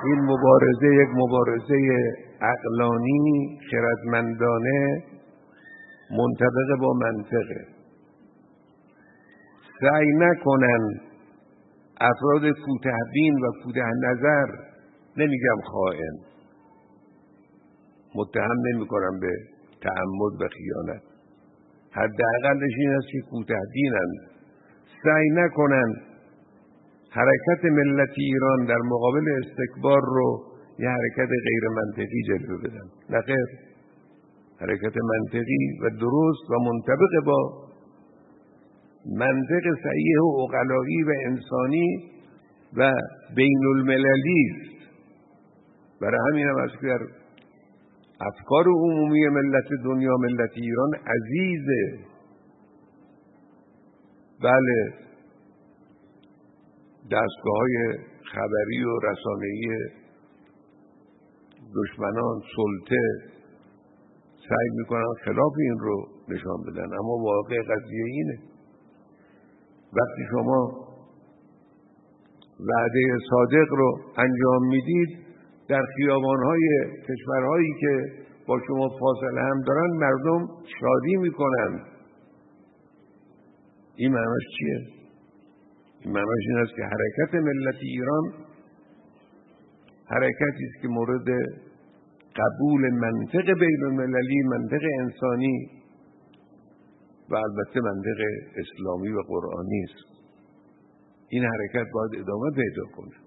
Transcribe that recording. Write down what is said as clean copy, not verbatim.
این مبارزه یک مبارزه عقلانی خردمندانه منطبق با منطقه. سعی نکنن افراد کوته‌بین و کوته نظر، نمیگم خائن، متهم نمی‌کنم به تعمد و خیانت، حداقلش این است که کوته‌بینند، سعی نکنن حرکت ملت ایران در مقابل استکبار رو یه حرکت غیر منطقی جلوه بدن. نه خیر، حرکت منطقی و درست و منطبق با منطق صحیح و عقلایی و انسانی و بین المللی است. برای همین هم است که در افکار عمومی ملت دنیا ملت ایران عزیزه. بله، دستگاه‌های خبری و رسانه‌ای دشمنان سلطه سعی میکنن خلاف این رو نشان بدن، اما واقع قضیه اینه. وقتی شما وعده صادق رو انجام میدید، در خیابان‌های کشورهایی که با شما فاصله هم دارن مردم شادی میکنن. این معناش چیه؟ این معناش این است که حرکت ملت ایران حرکتی است که مورد قبول منطق بین المللی، منطق انسانی و البته منطق اسلامی و قرآنی است. این حرکت باید ادامه پیدا کنه.